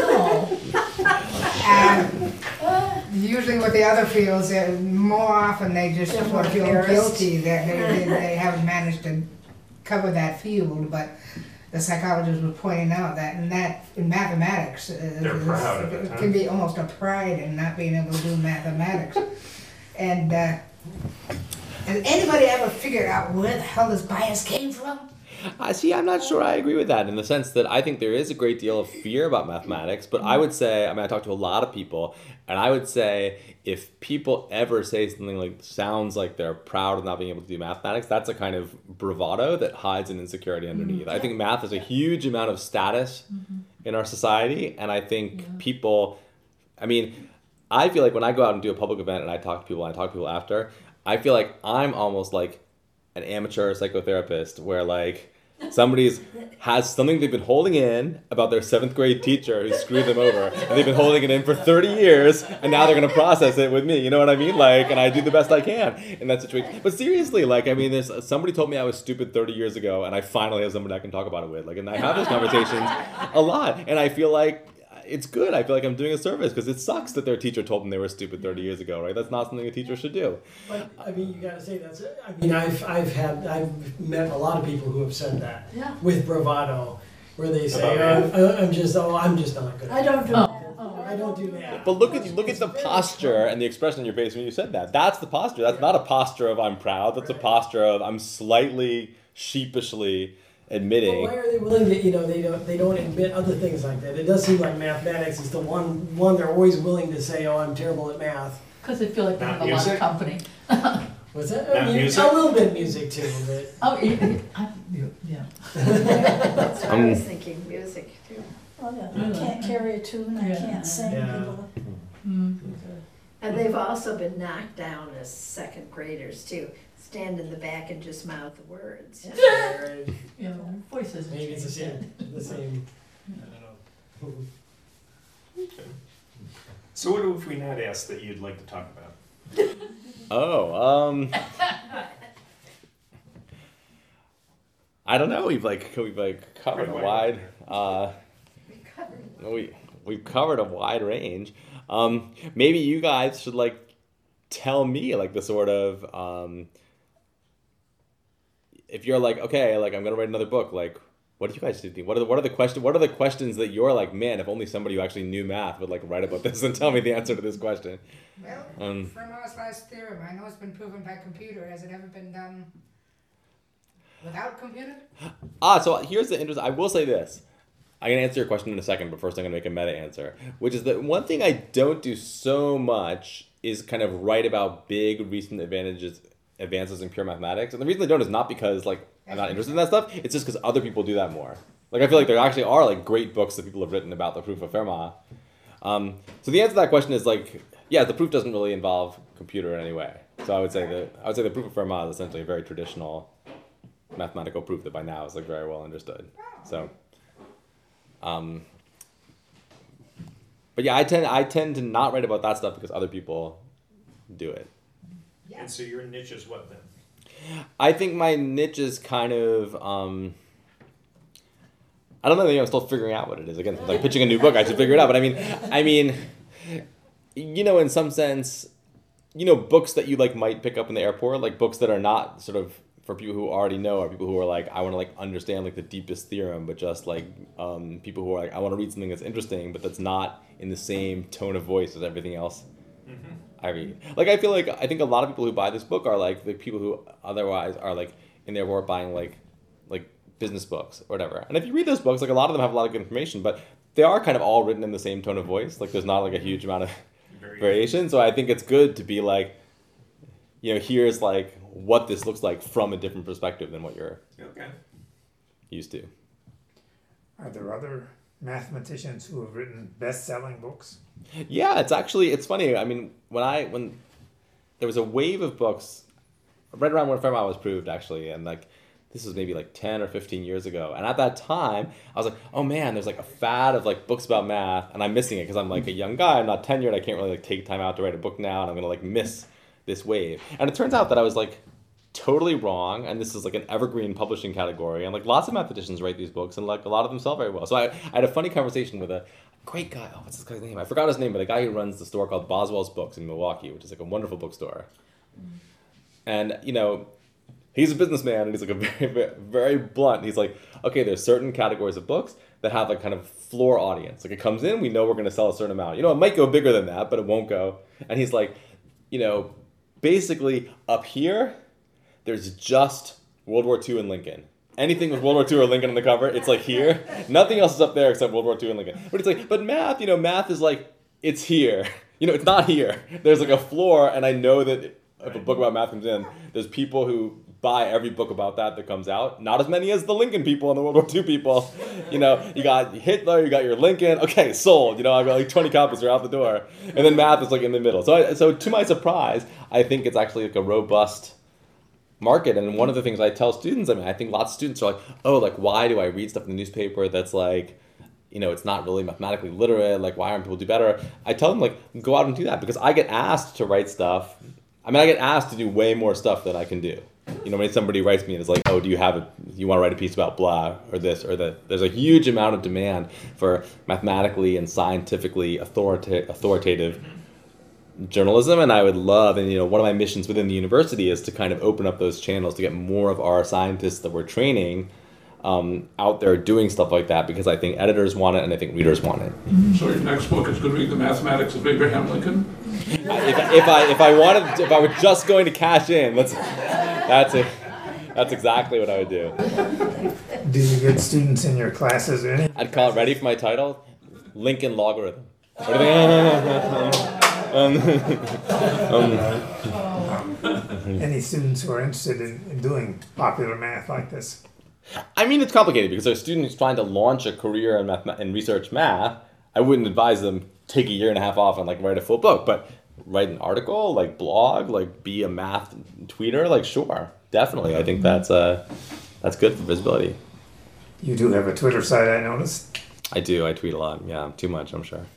And usually with the other fields, more often they just sort of feel guilty that they haven't managed to cover that field. But the psychologist was pointing out that in mathematics, it can be almost a pride in not being able to do mathematics. And has anybody ever figured out where the hell this bias came from? See, I'm not sure I agree with that in the sense that I think there is a great deal of fear about mathematics, but I would say, I mean, I talk to a lot of people, and I would say if people ever say something like, sounds like they're proud of not being able to do mathematics, that's a kind of bravado that hides an insecurity underneath. I think math is a huge amount of status in our society, and I think people, I mean, I feel like when I go out and do a public event and I talk to people and I talk to people after, I feel like I'm almost like an amateur psychotherapist where like somebody has something they've been holding in about their 7th grade teacher who screwed them over, and they've been holding it in for 30 years, and now they're going to process it with me, you know what I mean? Like, and I do the best I can in that situation. But seriously, like, I mean, there's somebody told me I was stupid 30 years ago, and I finally have somebody I can talk about it with. Like, and I have those conversations a lot, and I feel like it's good. I feel like I'm doing a service because it sucks that their teacher told them they were stupid 30 years ago, right? That's not something a teacher should do. But I mean, you got to say that's it. I mean, I've met a lot of people who have said that with bravado, where they say, I'm just not good. I don't do that. I don't do that. But look at the posture and the expression on your face when you said that. That's the posture. That's not a posture of I'm proud. That's a posture of I'm slightly sheepishly admitting. But why are they willing to, they don't admit other things like that? It does seem like mathematics is the one they're always willing to say, oh, I'm terrible at math. Because they feel like they Not have a lot of music? company. What's that? Not music? A little bit of music too, but. Oh, yeah. That's what I was thinking, music too. Oh, yeah, I can't carry a tune, I Yeah. can't sing. Yeah. People- And they've also been knocked down as second graders too. Stand in the back and just mouth the words. Right. You know, voices. Maybe it's the same. I don't know. So what have we not asked that you'd like to talk about? Oh, I don't know. We've covered a wide. We've covered a wide range. Maybe you guys should tell me the sort of if you're okay, I'm gonna write another book. What do you guys think? What are the questions? What are the questions that you're man? If only somebody who actually knew math would write about this and tell me the answer to this question. Well, Fermat's last theorem, I know it's been proven by computer. Has it ever been done without computer? So here's the interest. I will say this. I'm going to answer your question in a second, but first I'm going to make a meta answer, which is that one thing I don't do so much is kind of write about big recent advances in pure mathematics. And the reason I don't is not because I'm not interested in that stuff. It's just because other people do that more. I feel like there actually are great books that people have written about the proof of Fermat. So the answer to that question is yeah, the proof doesn't really involve computer in any way. So I would say the proof of Fermat is essentially a very traditional mathematical proof that by now is very well understood. So. But yeah, I tend to not write about that stuff because other people do it. And so your niche is what then? I think my niche is kind of I don't know. I'm still figuring out what it is. Again, it's pitching a new book. I should figure it out. But I mean, in some sense, books that you might pick up in the airport, books that are not sort of for people who already know, or people who are I want to understand the deepest theorem, but just people who are I want to read something that's interesting, but that's not in the same tone of voice as everything else I read. I feel I think a lot of people who buy this book are the people who otherwise are in the airport buying business books or whatever. And if you read those books, a lot of them have a lot of good information, but they are kind of all written in the same tone of voice. There's not a huge amount of variation. So I think it's good to be here's what this looks like from a different perspective than what you're used to. Are there other mathematicians who have written best-selling books? Yeah, it's funny. I mean, when there was a wave of books right around when Fermat was proved, actually, and this was maybe 10 or 15 years ago. And at that time, I was oh man, there's a fad of books about math, and I'm missing it because I'm a young guy, I'm not tenured, I can't really take time out to write a book now, and I'm gonna miss this wave. And it turns out that I was totally wrong, and this is an evergreen publishing category, and lots of mathematicians write these books, and a lot of them sell very well. So I had a funny conversation with a great guy. Oh, what's this guy's name? I forgot his name, but a guy who runs the store called Boswell's Books in Milwaukee, which is a wonderful bookstore. And he's a businessman, and he's a very, very blunt. He's okay, there's certain categories of books that have kind of floor audience. It comes in, we know we're going to sell a certain amount. It might go bigger than that, but it won't go. And he's basically up here, there's just World War II and Lincoln. Anything with World War II or Lincoln on the cover, it's here. Nothing else is up there except World War II and Lincoln. But it's but math, math is it's here. It's not here. There's a floor, and I know that if a book about math comes in, there's people who buy every book about that comes out. Not as many as the Lincoln people and the World War II people. You got Hitler, you got your Lincoln. Okay, sold. I've got 20 copies are out the door. And then math is in the middle. So to my surprise, I think it's actually a robust market. And one of the things I tell students, I think lots of students are why do I read stuff in the newspaper that's it's not really mathematically literate, why aren't people do better? I tell them go out and do that, because I get asked to write stuff. I get asked to do way more stuff than I can do. When somebody writes me and is oh, do you want to write a piece about blah or this or that? There's a huge amount of demand for mathematically and scientifically authoritative journalism, and I would love, and one of my missions within the university is to kind of open up those channels to get more of our scientists that we're training out there doing stuff like that because I think editors want it and I think readers want it. So your next book is going to be The Mathematics of Abraham Lincoln? If I were just going to cash in, that's exactly what I would do. Do you get students in your classes or anything? I'd call it, ready for my title, Lincoln Logarithm. What do you think? Any students who are interested in doing popular math like this? I mean, it's complicated because there's students trying to launch a career in research math. I wouldn't advise them take a year and a half off and like write a full book, but write an article, like blog, like be a math tweeter, like sure, definitely. I think that's good for visibility. You do have a Twitter site, I noticed. I do. I tweet a lot. Yeah, too much, I'm sure.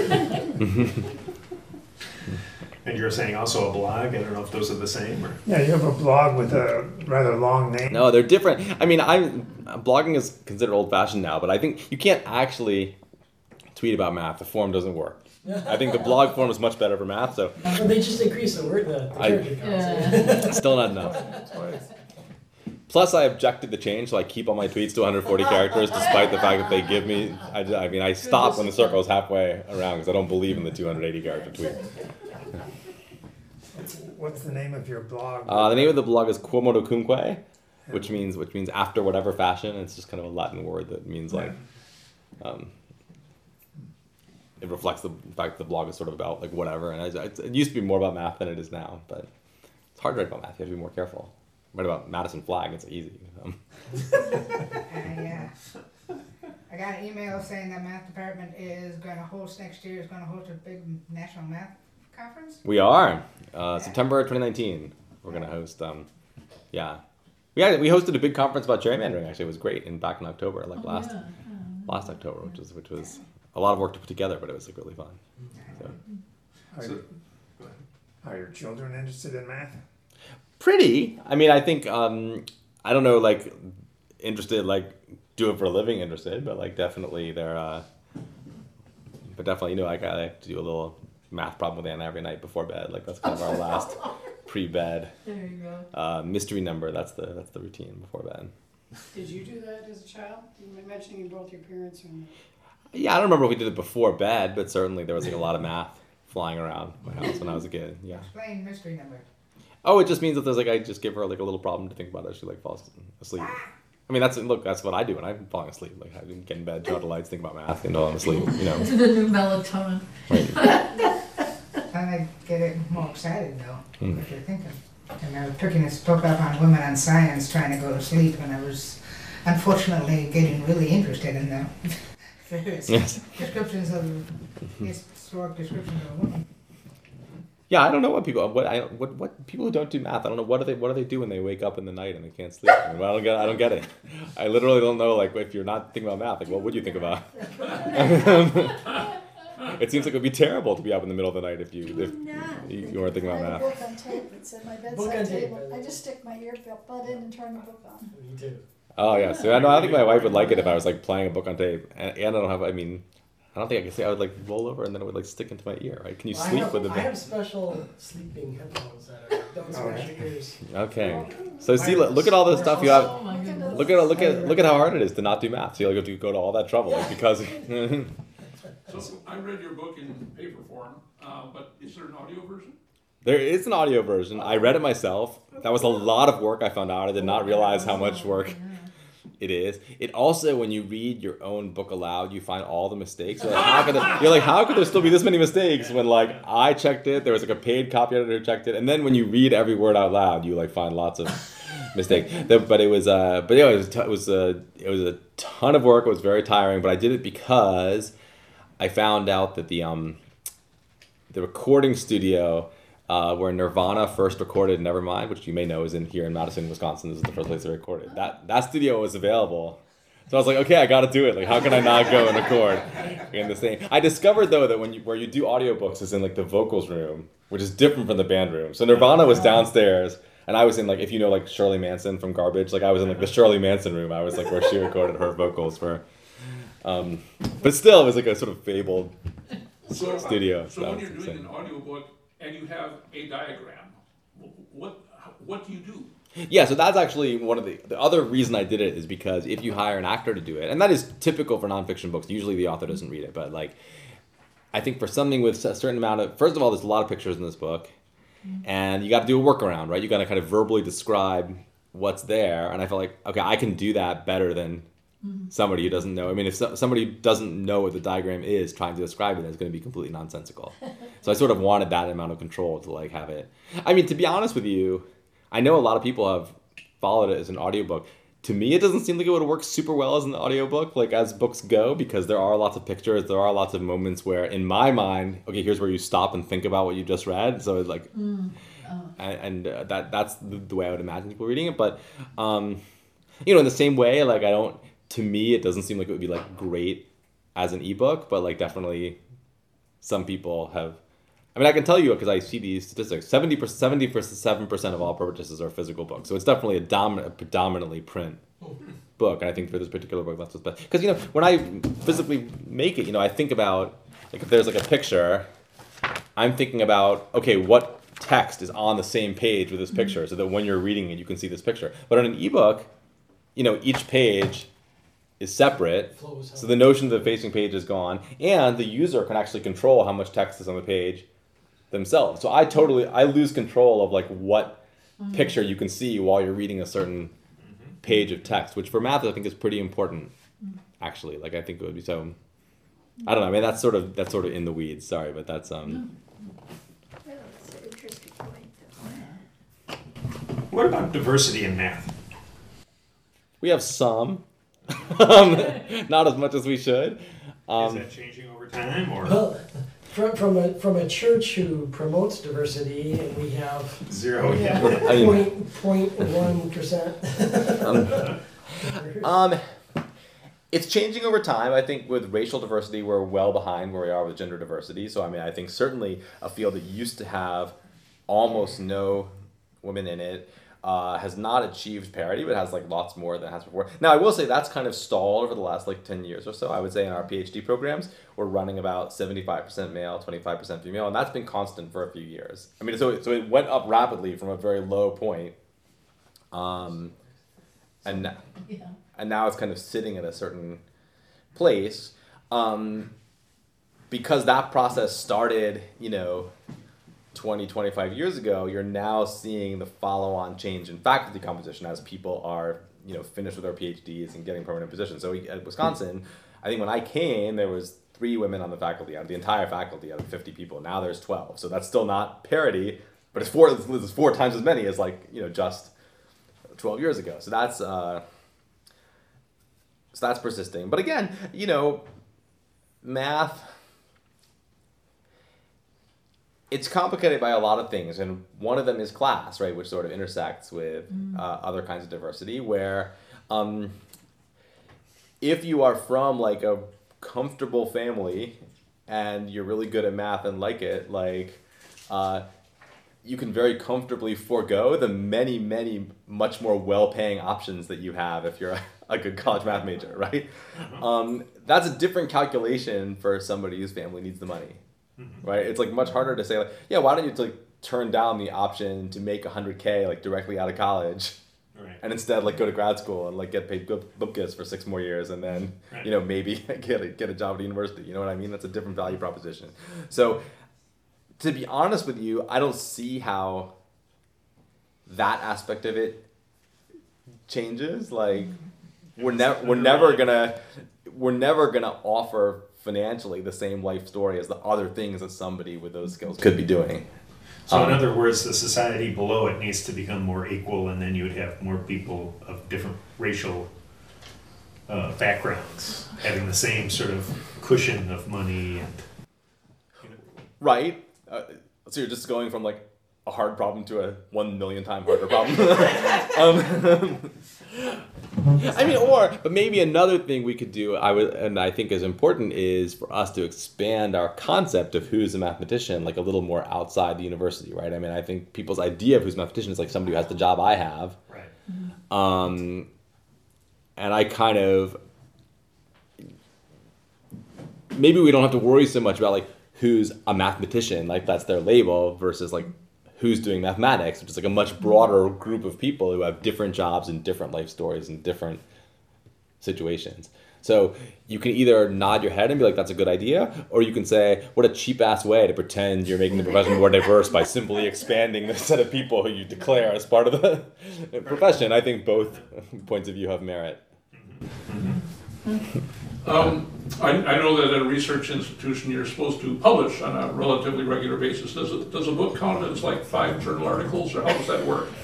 And you're saying also a blog? I don't know if those are the same or. Yeah, you have a blog with a rather long name. No, they're different. I mean, blogging is considered old-fashioned now, but I think you can't actually tweet about math. The form doesn't work. I think the blog form is much better for math. So. But they just increased the word, the character counts. Still not enough. Plus, I objected to change, so I keep all my tweets to 140 characters, despite the fact that they give me. I stop when the circle is halfway around because I don't believe in the 280 character tweet. What's the name of your blog? The name of the blog is Quomodo Cumque, which means after whatever fashion. It's just kind of a Latin word that means like. It reflects the fact that the blog is sort of about like whatever, and it used to be more about math than it is now, but it's hard to write about math. You have to be more careful. Write about Madison Flag, it's easy. Yeah. I got an email saying that math department is going to host next year, is going to host a big national math conference. We are. September 2019, we're going to host, We hosted a big conference about gerrymandering, actually. It was great back in October, last October, which was a lot of work to put together, but it was like really fun. So. Are your children interested in math? Pretty. I mean, I think, I don't know, like, interested, like, do it for a living interested, but, like, definitely they're, but definitely, you know, like, I like to do a little math problem with Anna every night before bed. Like, that's kind of our last pre-bed. There you go. Mystery number, that's the routine before bed. Did you do that as a child? You were mentioning both your parents and... Yeah, I don't remember if we did it before bed, but certainly there was, like, a lot of math flying around my house when I was a kid, yeah. Explain mystery number. Oh, it just means that there's like I just give her like a little problem to think about as she like falls asleep. I mean that's what I do when I'm falling asleep. Like I get in bed, turn on the lights, think about math until I'm asleep. You know. It's the new melatonin. I get it more excited though. What you're thinking. And I was picking this book up on women on science, trying to go to sleep, and I was unfortunately getting really interested in the various descriptions of historic descriptions of a woman. Yeah, I don't know what people who don't do math. I don't know what do they do when they wake up in the night and they can't sleep. I mean, I don't get it. I literally don't know. Like, if you're not thinking about math, like, what would you think about? It seems like it would be terrible to be up in the middle of the night if you weren't thinking about I have math. a book on tape. It's in my bedside table. I just stick my earbud in and turn the book on. Me too. Oh yeah, so I don't think my wife would like it if I was like playing a book on tape, and I don't have. I mean, I don't think I could say I would like roll over and then it would like stick into my ear, right? Can you sleep with it? I have special sleeping headphones that don't scratch your ears. Okay. So see, look at all the stuff you have. Oh my goodness. Look at how hard it is to not do math. So you have to go to all that trouble like, because. So I read your book in paper form, but is there an audio version? There is an audio version. I read it myself. That was a lot of work. I found out. I did not realize how much work it is. It also, when you read your own book aloud, you find all the mistakes. You're like, how could there still be this many mistakes when like I checked it? There was like a paid copy editor who checked it, and then when you read every word out loud, you like find lots of mistakes. But it was it was a ton of work. It was very tiring, but I did it because I found out that the recording studio where Nirvana first recorded Nevermind, which you may know is here in Madison, Wisconsin. This is the first place they recorded. That studio was available. So I was like, okay, I got to do it. Like, how can I not go and record in the same? I discovered though that where you do audiobooks is in like the vocals room, which is different from the band room. So Nirvana was downstairs, and I was in like, if you know like Shirley Manson from Garbage, like I was in like the Shirley Manson room. I was like where she recorded her vocals for. But still, it was like a sort of fabled studio. So when you're doing an audiobook and you have a diagram, what do you do? Yeah, so that's actually one of the other reason I did it is because if you hire an actor to do it, and that is typical for nonfiction books, usually the author doesn't read it, but like, I think for something with a certain amount of, first of all, there's a lot of pictures in this book, and you got to do a workaround, right? You got to kind of verbally describe what's there, and I felt like, okay, I can do that better than somebody who doesn't know. I mean, if somebody doesn't know what the diagram is, trying to describe it, it's going to be completely nonsensical. So I sort of wanted that amount of control to like have it. I mean, to be honest with you, I know a lot of people have followed it as an audiobook. To me, it doesn't seem like it would work super well as an audiobook, like as books go, because there are lots of pictures, there are lots of moments where, in my mind, okay, here's where you stop and think about what you just read. So it's like, that's the way I would imagine people reading it. But, in the same way, like to me, it doesn't seem like it would be like great as an ebook, but like definitely some people have. I mean, I can tell you because I see these statistics. 77% of all purchases are physical books, so it's definitely a predominantly print book. And I think for this particular book, that's what's best. Because when I physically make it, I think about like if there's like a picture, I'm thinking about okay, what text is on the same page with this picture, so that when you're reading it, you can see this picture. But on an ebook, each page is separate, so the notion of the facing page is gone, and the user can actually control how much text is on the page themselves. So I lose control of like what picture you can see while you're reading a certain page of text, which for math I think is pretty important. Actually, like I think it would be so. I don't know. I mean, that's sort of in the weeds. Sorry, but that's Well, it's an interesting point. What about diversity in math? We have some, not as much as we should. Is that changing over time, or? Well, from a church who promotes diversity, and we have 0. yeah, I mean- 0.1%. It's changing over time. I think with racial diversity, we're well behind where we are with gender diversity. So, I mean, I think certainly a field that used to have almost no women in it has not achieved parity, but has like lots more than it has before. Now, I will say that's kind of stalled over the last like 10 years or so. I would say in our PhD programs, we're running about 75% male, 25% female, and that's been constant for a few years. I mean, so it went up rapidly from a very low point, and now it's kind of sitting at a certain place, because that process started, 20, 25 years ago. You're now seeing the follow-on change in faculty composition as people are, finished with their PhDs and getting permanent positions. So at Wisconsin, I think when I came, there was 3 women on the faculty, out of the entire faculty, out of 50 people. Now there's 12. So that's still not parity, but it's 4 times as many as just 12 years ago. So that's persisting. But again, math, it's complicated by a lot of things, and one of them is class, right, which sort of intersects with other kinds of diversity, where if you are from like a comfortable family and you're really good at math and like it, you can very comfortably forego the many, many much more well-paying options that you have if you're a good college math major, right? That's a different calculation for somebody whose family needs the money. Right, it's like much harder to say like, yeah, why don't you turn down the option to make $100K directly out of college, right, and instead go to grad school and get paid bupkis for 6 more years and then right, maybe get a job at a university. You know what I mean? That's a different value proposition. So to be honest with you, I don't see how that aspect of it changes. Like we're never gonna offer financially the same life story as the other things that somebody with those skills could be doing. So in other words, the society below it needs to become more equal, and then you would have more people of different racial backgrounds having the same sort of cushion of money. And, Right. So you're just going from a hard problem to a 1 million time harder problem. But maybe another thing we could do, I think is important, is for us to expand our concept of who's a mathematician, a little more outside the university, right? I mean, I think people's idea of who's a mathematician is somebody who has the job I have. Right. And I kind of, maybe we don't have to worry so much about who's a mathematician, that's their label, versus who's doing mathematics, which is like a much broader group of people who have different jobs and different life stories and different situations. So you can either nod your head and be like, that's a good idea, or you can say, what a cheap-ass way to pretend you're making the profession more diverse by simply expanding the set of people who you declare as part of the profession. I think both points of view have merit. I know that at a research institution you're supposed to publish on a relatively regular basis. Does a book count as like 5 journal articles, or how does that work?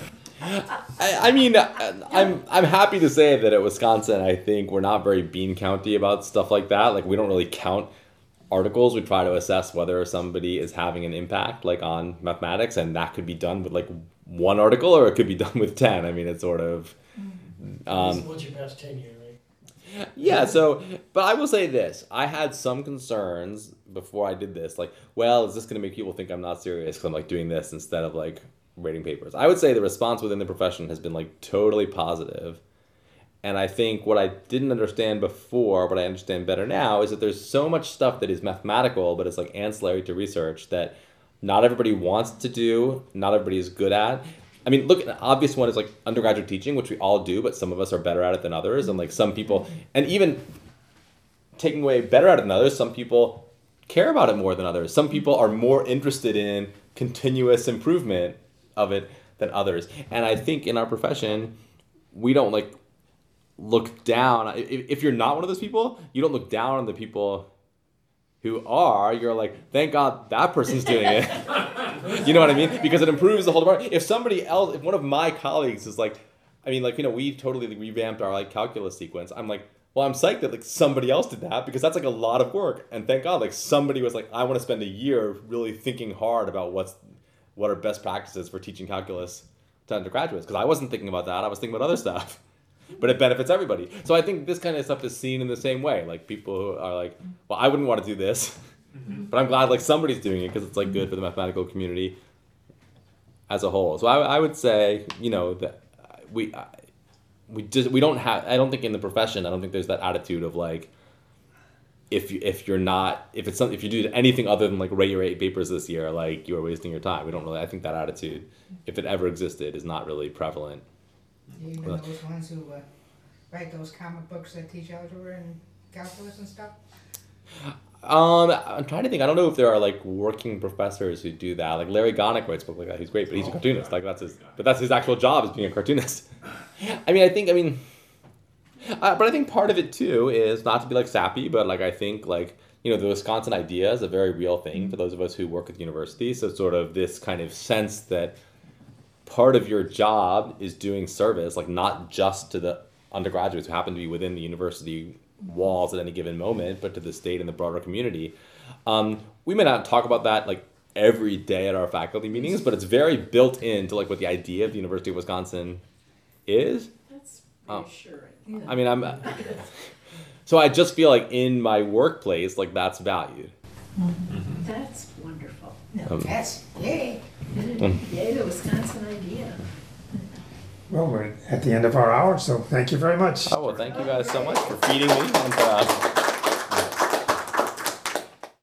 I mean, I'm happy to say that at Wisconsin, I think we're not very bean county about stuff like that. Like, we don't really count articles. We try to assess whether somebody is having an impact, like, on mathematics, and that could be done with like 1 article, or it could be done with 10. I mean, it's sort of. What's your best tenure, right? Yeah. So, but I will say this: I had some concerns before I did this. Like, well, is this going to make people think I'm not serious because I'm like doing this instead of like rating papers? I would say the response within the profession has been like totally positive. And I think what I didn't understand before, what I understand better now, is that there's so much stuff that is mathematical, but it's like ancillary to research that not everybody wants to do, not everybody is good at. I mean, look, an obvious one is like undergraduate teaching, which we all do, but some of us are better at it than others. And like some people, and even taking away better at it than others, some people care about it more than others. Some people are more interested in continuous improvement of it than others. And I think in our profession, we don't like look down. If you're not one of those people, you don't look down on the people who are. You're like, thank God that person's doing it. You know what I mean? Because it improves the whole department. If somebody else, if one of my colleagues is like, I mean, like, you know, we totally revamped our like calculus sequence. I'm like, well, I'm psyched that like somebody else did that, because that's like a lot of work. And thank God, like somebody was like, I want to spend a year really thinking hard about what are best practices for teaching calculus to undergraduates. Because I wasn't thinking about that. I was thinking about other stuff. But it benefits everybody. So I think this kind of stuff is seen in the same way. Like people who are like, well, I wouldn't want to do this, but I'm glad like somebody's doing it because it's like good for the mathematical community as a whole. So I would say, you know, that we don't have. I don't think in the profession, I don't think there's that attitude of like, if you do anything other than like rate your 8 papers this year, like you are wasting your time. We don't really. I think that attitude, if it ever existed, is not really prevalent. Even those ones who write those comic books that teach algebra and calculus and stuff? I'm trying to think. I don't know if there are like working professors who do that. Like Larry Gonick writes books like that. He's great, but he's a cartoonist. Like that's his actual job, is being a cartoonist. But I think part of it too is not to be like sappy, but like I think like, you know, the Wisconsin idea is a very real thing for those of us who work at the university. So sort of this kind of sense that part of your job is doing service, like not just to the undergraduates who happen to be within the university walls at any given moment, but to the state and the broader community. We may not talk about that like every day at our faculty meetings, but it's very built into like what the idea of the University of Wisconsin is. That's reassuring. Yeah. I mean, so I just feel like in my workplace, like that's valued. Mm-hmm. That's wonderful. Yes, yay. Yay, the Wisconsin idea. Well, we're at the end of our hour, so thank you very much. Oh, well, thank you guys so much for feeding me. And,